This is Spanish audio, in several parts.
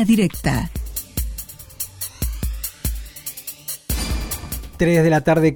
Directa. 3 de la tarde,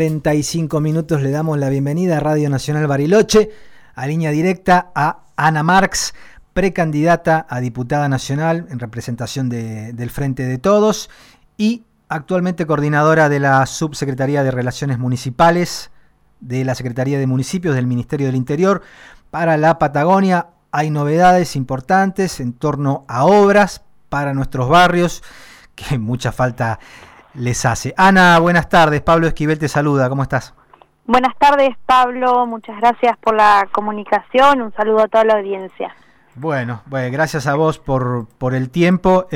45 minutos. Le damos la bienvenida a Radio Nacional Bariloche, a Línea Directa, a Ana Marx, precandidata a diputada nacional en representación del Frente de Todos y actualmente coordinadora de la Subsecretaría de Relaciones Municipales de la Secretaría de Municipios del Ministerio del Interior para la Patagonia. Hay novedades importantes en torno a obras para nuestros barrios que mucha falta les hace. Ana, buenas tardes. Pablo Esquivel te saluda. ¿Cómo estás? Buenas tardes, Pablo. Muchas gracias por la comunicación. Un saludo a toda la audiencia. Bueno, gracias a vos por el tiempo.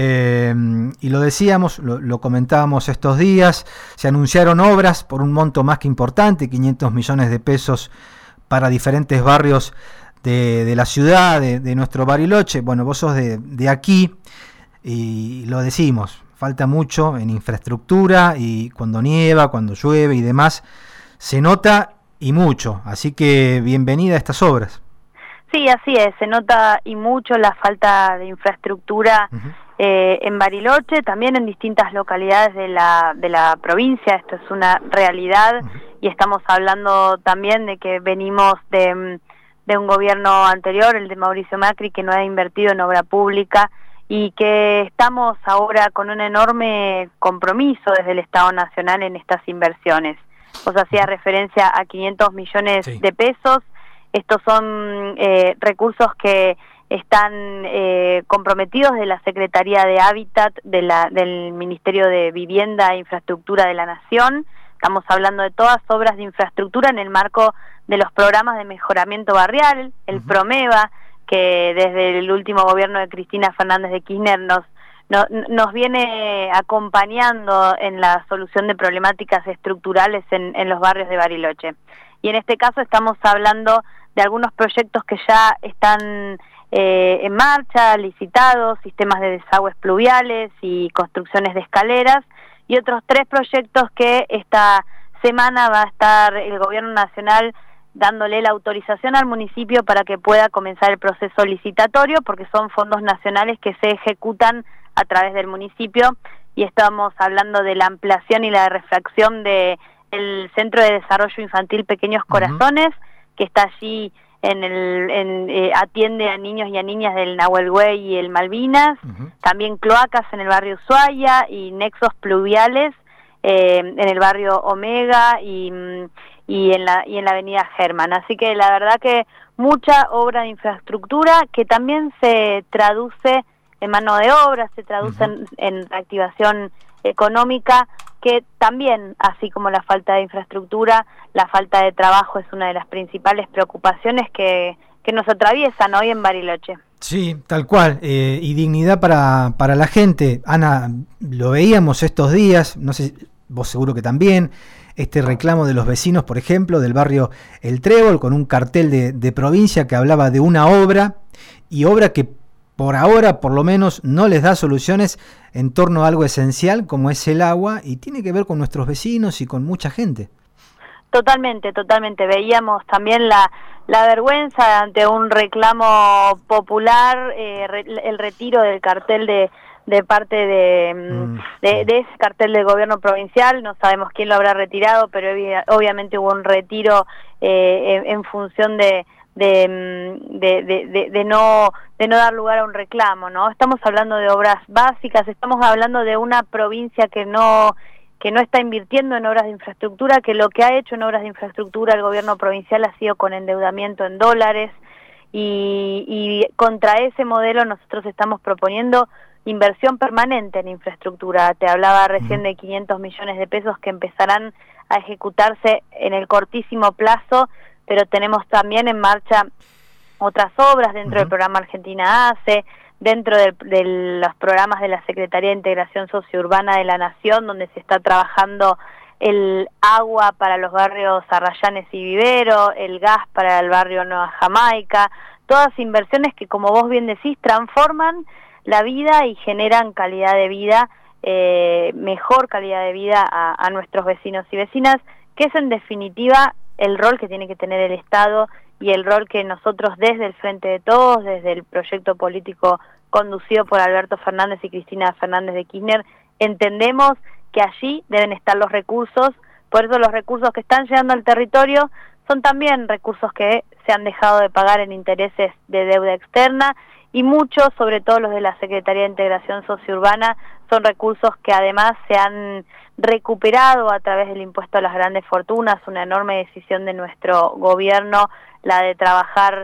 Y lo decíamos, lo comentábamos estos días. Se anunciaron obras por un monto más que importante, 500 millones de pesos para diferentes barrios de la ciudad, de nuestro Bariloche. Bueno, vos sos de aquí y lo decimos. Falta mucho en infraestructura y cuando nieva, cuando llueve y demás, se nota y mucho. Así que bienvenida a estas obras. Sí, así es. Se nota y mucho la falta de infraestructura en Bariloche, también en distintas localidades de la provincia. Esto es una realidad y estamos hablando también de que venimos de un gobierno anterior, el de Mauricio Macri, que no ha invertido en obra pública y que estamos ahora con un enorme compromiso desde el Estado Nacional en estas inversiones. Vos hacías referencia a 500 millones de pesos. Estos son recursos que están comprometidos de la Secretaría de Hábitat del Ministerio de Vivienda e Infraestructura de la Nación. Estamos hablando de todas obras de infraestructura en el marco de los programas de mejoramiento barrial, el PROMEVA, que desde el último gobierno de Cristina Fernández de Kirchner nos viene acompañando en la solución de problemáticas estructurales en los barrios de Bariloche. Y en este caso estamos hablando de algunos proyectos que ya están en marcha, licitados, sistemas de desagües pluviales y construcciones de escaleras, y otros 3 proyectos que esta semana va a estar el Gobierno Nacional dándole la autorización al municipio para que pueda comenzar el proceso licitatorio, porque son fondos nacionales que se ejecutan a través del municipio, y estamos hablando de la ampliación y la refracción del Centro de Desarrollo Infantil Pequeños Corazones, que está allí atiende a niños y a niñas del Nahuel Huey y el Malvinas, también cloacas en el barrio Ushuaia y nexos pluviales en el barrio Omega y en la avenida Germán. Así que la verdad que mucha obra de infraestructura que también se traduce en mano de obra, se traduce en reactivación económica, que también, así como la falta de infraestructura, la falta de trabajo es una de las principales preocupaciones que nos atraviesan hoy en Bariloche. Sí, tal cual, y dignidad para la gente. Ana, lo veíamos estos días, no sé, vos seguro que también, este reclamo de los vecinos, por ejemplo, del barrio El Trébol, con un cartel de provincia que hablaba de una obra, y obra que por ahora, por lo menos, no les da soluciones en torno a algo esencial como es el agua, y tiene que ver con nuestros vecinos y con mucha gente. Totalmente. Veíamos también la vergüenza ante un reclamo popular, el retiro del cartel de parte de ese cartel del gobierno provincial. No sabemos quién lo habrá retirado, pero obviamente hubo un retiro en función de no dar lugar a un reclamo, ¿no? Estamos hablando de obras básicas, estamos hablando de una provincia que no está invirtiendo en obras de infraestructura, que lo que ha hecho en obras de infraestructura el gobierno provincial ha sido con endeudamiento en dólares, y contra ese modelo nosotros estamos proponiendo inversión permanente en infraestructura. Te hablaba recién de 500 millones de pesos que empezarán a ejecutarse en el cortísimo plazo, pero tenemos también en marcha otras obras dentro del programa Argentina Hace, dentro de los programas de la Secretaría de Integración Sociourbana de la Nación, donde se está trabajando el agua para los barrios Arrayanes y Vivero, el gas para el barrio Nueva Jamaica, todas inversiones que, como vos bien decís, transforman la vida y generan calidad de vida, mejor calidad de vida a nuestros vecinos y vecinas, que es en definitiva el rol que tiene que tener el Estado y el rol que nosotros desde el Frente de Todos, desde el proyecto político conducido por Alberto Fernández y Cristina Fernández de Kirchner, entendemos que allí deben estar los recursos. Por eso los recursos que están llegando al territorio son también recursos que se han dejado de pagar en intereses de deuda externa, y muchos, sobre todo los de la Secretaría de Integración Sociourbana, son recursos que además se han recuperado a través del impuesto a las grandes fortunas, una enorme decisión de nuestro gobierno, la de trabajar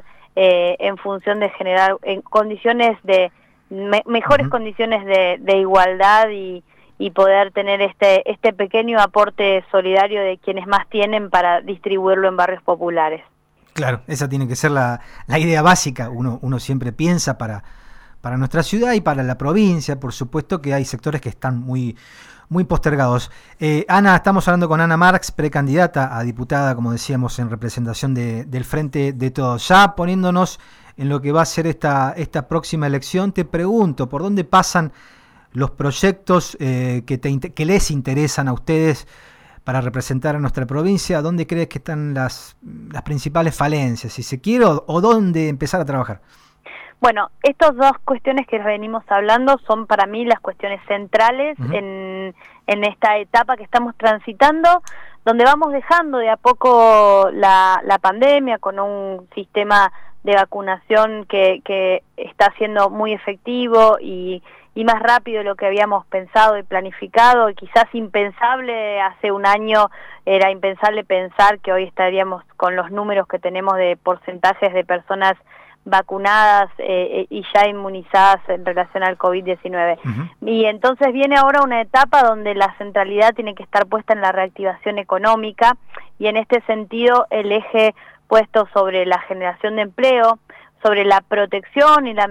en función de generar en condiciones de mejores condiciones de igualdad y poder tener este pequeño aporte solidario de quienes más tienen para distribuirlo en barrios populares. Claro, esa tiene que ser la idea básica. Uno siempre piensa para nuestra ciudad y para la provincia, por supuesto que hay sectores que están muy postergados. Ana, estamos hablando con Ana Marx, precandidata a diputada, como decíamos, en representación del Frente de Todos. Ya poniéndonos en lo que va a ser esta próxima elección, te pregunto, ¿por dónde pasan los proyectos que les interesan a ustedes para representar a nuestra provincia? ¿Dónde crees que están las principales falencias, si se quiere, o dónde empezar a trabajar? Bueno, estas dos cuestiones que venimos hablando son para mí las cuestiones centrales en esta etapa que estamos transitando, donde vamos dejando de a poco la pandemia con un sistema de vacunación que está siendo muy efectivo y más rápido de lo que habíamos pensado y planificado, y quizás impensable. Hace un año era impensable pensar que hoy estaríamos con los números que tenemos de porcentajes de personas vacunadas y ya inmunizadas en relación al COVID-19. Y entonces viene ahora una etapa donde la centralidad tiene que estar puesta en la reactivación económica, y en este sentido el eje puesto sobre la generación de empleo, sobre la protección y las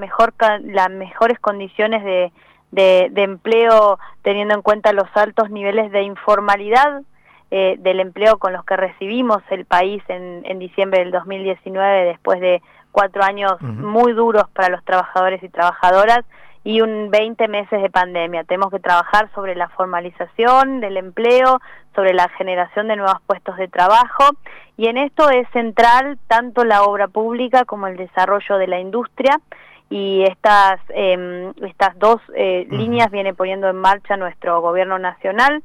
mejores condiciones de empleo, teniendo en cuenta los altos niveles de informalidad del empleo con los que recibimos el país en diciembre del 2019, después de 4 años muy duros para los trabajadores y trabajadoras y 20 meses de pandemia. Tenemos que trabajar sobre la formalización del empleo, sobre la generación de nuevos puestos de trabajo, y en esto es central tanto la obra pública como el desarrollo de la industria, y estas dos líneas viene poniendo en marcha nuestro gobierno nacional.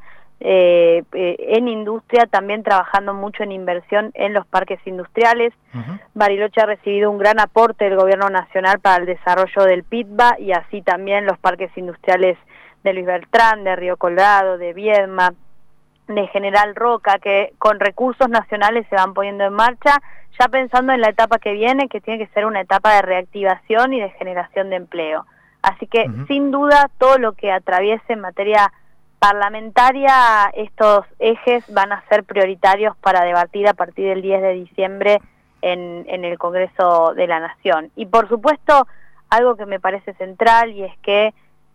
En industria, también trabajando mucho en inversión en los parques industriales. Bariloche ha recibido un gran aporte del gobierno nacional para el desarrollo del PITBA, y así también los parques industriales de Luis Beltrán, de Río Colorado, de Viedma, de General Roca, que con recursos nacionales se van poniendo en marcha, ya pensando en la etapa que viene, que tiene que ser una etapa de reactivación y de generación de empleo. Así que sin duda todo lo que atraviese en materia parlamentaria, estos ejes van a ser prioritarios para debatir a partir del 10 de diciembre en el Congreso de la Nación. Y por supuesto, algo que me parece central, y es que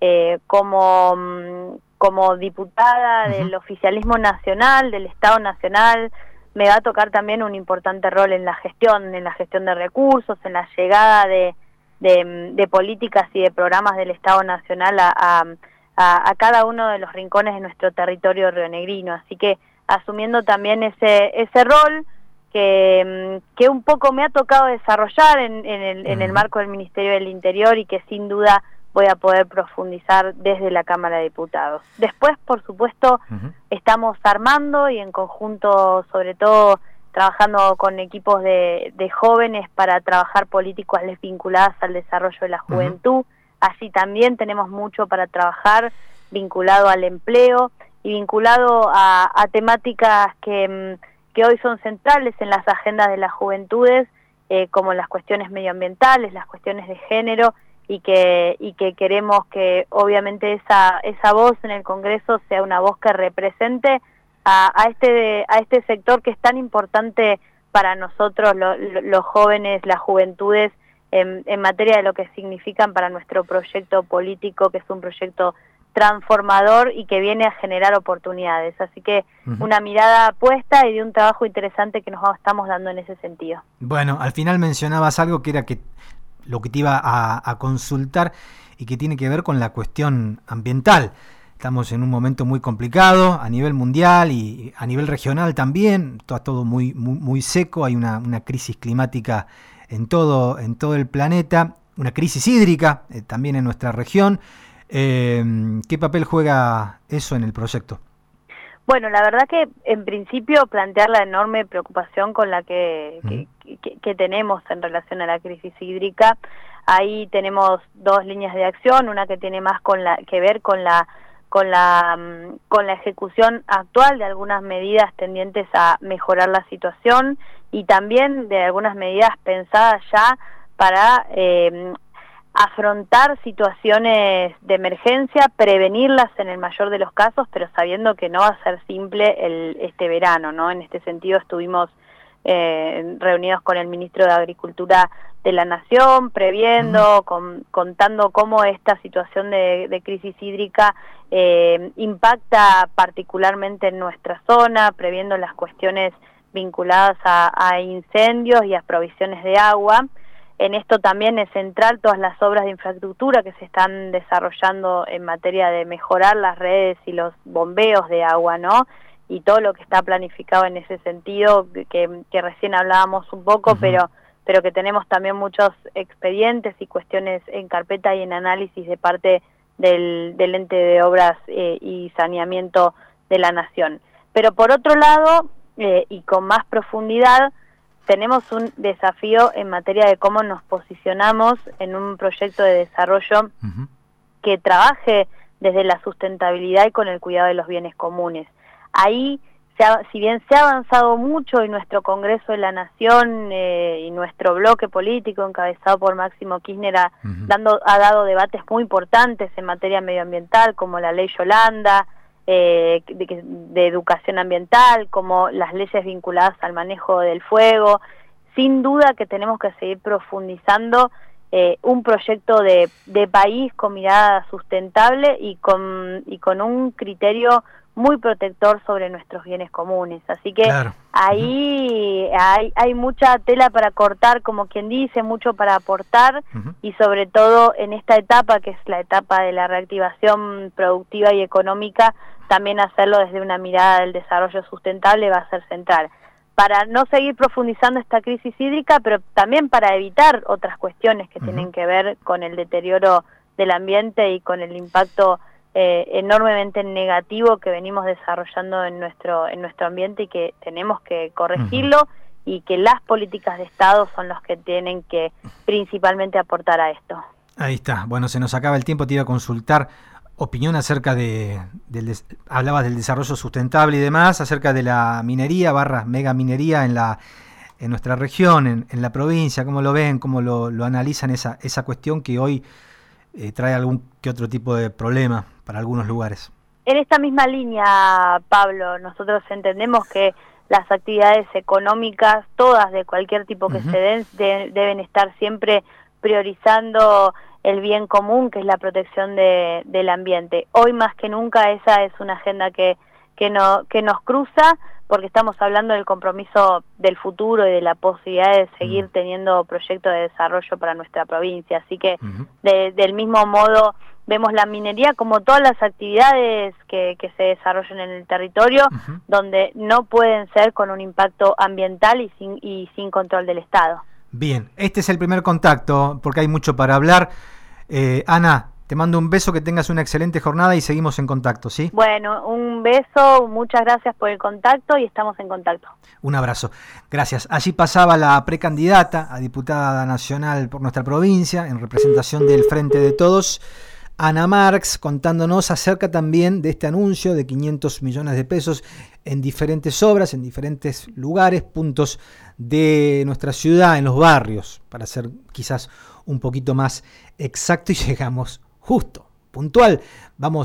como diputada del oficialismo nacional, del Estado Nacional, me va a tocar también un importante rol en la gestión de recursos, en la llegada de políticas y de programas del Estado Nacional a cada uno de los rincones de nuestro territorio rionegrino. Así que asumiendo también ese rol que un poco me ha tocado desarrollar en el marco del Ministerio del Interior, y que sin duda voy a poder profundizar desde la Cámara de Diputados. Después, por supuesto, estamos armando y en conjunto, sobre todo, trabajando con equipos de jóvenes para trabajar políticas vinculadas al desarrollo de la juventud. Así también tenemos mucho para trabajar vinculado al empleo y vinculado a temáticas que hoy son centrales en las agendas de las juventudes, como las cuestiones medioambientales, las cuestiones de género, y que queremos que obviamente esa voz en el Congreso sea una voz que represente a este sector que es tan importante para nosotros, los jóvenes, las juventudes, en materia de lo que significan para nuestro proyecto político, que es un proyecto transformador y que viene a generar oportunidades. Así que una mirada puesta y de un trabajo interesante que nos estamos dando en ese sentido. Bueno, al final mencionabas algo que era lo que te iba a consultar, y que tiene que ver con la cuestión ambiental. Estamos en un momento muy complicado a nivel mundial y a nivel regional también. Está todo muy seco, hay una crisis climática en todo el planeta. una crisis hídrica también en nuestra región. ¿Qué papel juega eso en el proyecto? Bueno, la verdad que en principio plantear la enorme preocupación con la que tenemos en relación a la crisis hídrica, ahí tenemos dos líneas de acción, una que tiene más que ver con la ejecución actual de algunas medidas tendientes a mejorar la situación y también de algunas medidas pensadas ya para afrontar situaciones de emergencia, prevenirlas en el mayor de los casos, pero sabiendo que no va a ser simple este verano, ¿no? En este sentido estuvimos reunidos con el ministro de Agricultura de la Nación, previendo, contando cómo esta situación de crisis hídrica impacta particularmente en nuestra zona, previendo las cuestiones vinculadas a incendios y a provisiones de agua. En esto también es central todas las obras de infraestructura que se están desarrollando en materia de mejorar las redes y los bombeos de agua, ¿no? Y todo lo que está planificado en ese sentido, que recién hablábamos un poco, pero que tenemos también muchos expedientes y cuestiones en carpeta y en análisis de parte del ente de obras y saneamiento de la Nación. Pero por otro lado, y con más profundidad, tenemos un desafío en materia de cómo nos posicionamos en un proyecto de desarrollo que trabaje desde la sustentabilidad y con el cuidado de los bienes comunes. Ahí, si bien se ha avanzado mucho y nuestro Congreso de la Nación y nuestro bloque político encabezado por Máximo Kirchner ha dado debates muy importantes en materia medioambiental, como la ley Yolanda, de educación ambiental, como las leyes vinculadas al manejo del fuego, sin duda que tenemos que seguir profundizando un proyecto de país con mirada sustentable y con un criterio muy protector sobre nuestros bienes comunes. Así que ahí hay mucha tela para cortar, como quien dice, mucho para aportar, y sobre todo en esta etapa, que es la etapa de la reactivación productiva y económica, también hacerlo desde una mirada del desarrollo sustentable va a ser central. Para no seguir profundizando esta crisis hídrica, pero también para evitar otras cuestiones que tienen que ver con el deterioro del ambiente y con el impacto enormemente negativo que venimos desarrollando en nuestro ambiente y que tenemos que corregirlo, y que las políticas de Estado son los que tienen que principalmente aportar a esto. Ahí está. Bueno, se nos acaba el tiempo, te iba a consultar opinión acerca hablabas del desarrollo sustentable y demás, acerca de la minería / mega minería en nuestra región, en la provincia, cómo lo ven, cómo lo analizan esa cuestión que hoy trae algún que otro tipo de problema para algunos lugares. En esta misma línea, Pablo, nosotros entendemos que las actividades económicas, todas de cualquier tipo que se den, deben estar siempre priorizando el bien común, que es la protección del ambiente. Hoy más que nunca esa es una agenda que nos cruza, porque estamos hablando del compromiso del futuro y de la posibilidad de seguir teniendo proyectos de desarrollo para nuestra provincia. Así que del mismo modo vemos la minería como todas las actividades que se desarrollan en el territorio, donde no pueden ser con un impacto ambiental y sin control del Estado. Bien, este es el primer contacto, porque hay mucho para hablar. Ana, te mando un beso, que tengas una excelente jornada y seguimos en contacto, ¿sí? Bueno, un beso, muchas gracias por el contacto y estamos en contacto. Un abrazo, gracias. Allí pasaba la precandidata a diputada nacional por nuestra provincia, en representación del Frente de Todos, Ana Marx, contándonos acerca también de este anuncio de 500 millones de pesos en diferentes obras, en diferentes lugares, puntos de nuestra ciudad, en los barrios, para ser quizás un poquito más exacto, y llegamos justo, puntual. Vamos